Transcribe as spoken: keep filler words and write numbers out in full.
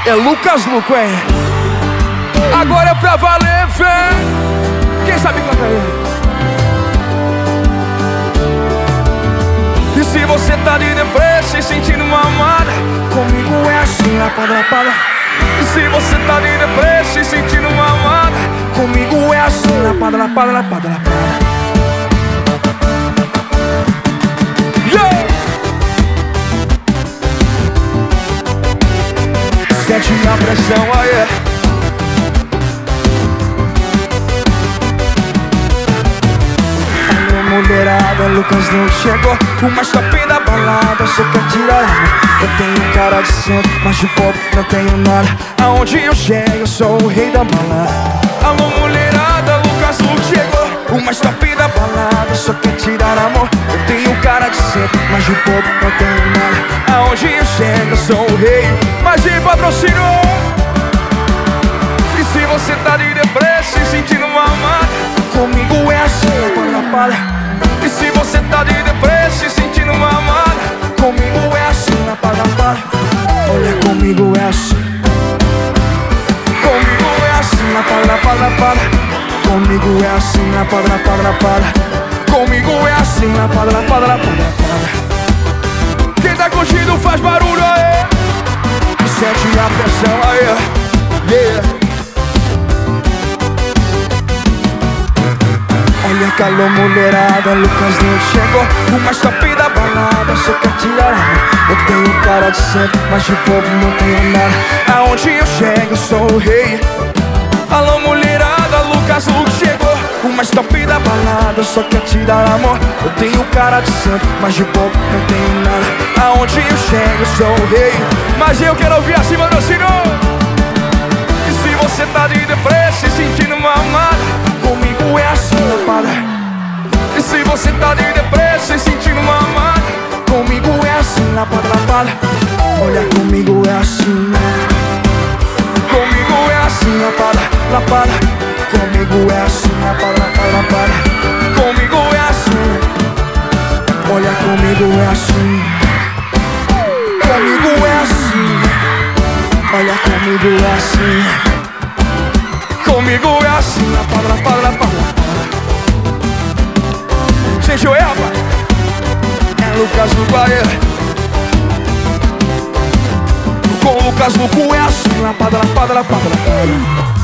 É Lucas Luco, hein? Agora é pra valer, vem. Quem sabe cantar aí? E se você tá de depressa e sentindo uma amada, comigo é assim, lapada, lapada. E se você tá de depressa e sentindo uma amada, comigo é assim, lapada, lapada, lapada, lapada. Sente a pressão aí. Alô, mulherada, Lucas não chegou. O mais top da balada, só quer tirar a mão. Eu tenho cara de santo, mas de pobre não tenho nada. Aonde eu chego, eu sou o rei da balada. Alô, mulherada, Lucas não chegou. O mais top da balada, só quer tirar a mão. Eu tenho cara de santo, mas de pobre não tenho nada. Aonde eu chego, eu sou o rei. Mas de patrocínio. E se você tá de depressa e sentindo uma amada, comigo é assim, lapada, lapada. E se você tá de depressa e sentindo uma amada, comigo é assim, lapada, lapada. Olha, comigo é assim. Comigo é assim, lapada, lapada, lapada. Comigo é assim, lapada, lapada, lapada. Comigo é assim, lapada, lapada, lapada, lapada. Quem tá curtindo faz barulho aí. Sente a pressão aí, yeah. Olha, calor, mulherada, Lucas não chegou. O mais top da balada, só quer tirar a mão. Eu tenho cara de santo, mas de povo não tenho nada. Aonde eu chego, eu sou o rei. Alô, mulherada, Lucas não chegou. O mais top da balada, só quer tirar a mão. Eu tenho cara de santo, mas de povo não tenho nada. Aonde eu chego, eu sou o rei. Mas eu quero ouvir assim, mano, senhor. E se você tá de depressa e sentindo uma amada, comigo é assim, lapada. E se você tá de depressa e sentindo uma amada, comigo é assim, lapada, lapada. Olha, comigo é assim. Comigo é assim, lapada, lapada. Comigo é assim, lapada, lapada, lapada. Comigo é assim. Olha, comigo é assim. Comigo é assim. Olha, comigo é assim. Comigo é assim, lapada, lapada, lapada. Gente, oi, rapaz. É Lucas Luco aí. Com Lucas Luco é assim, lapada, lapada, lapada, lapada.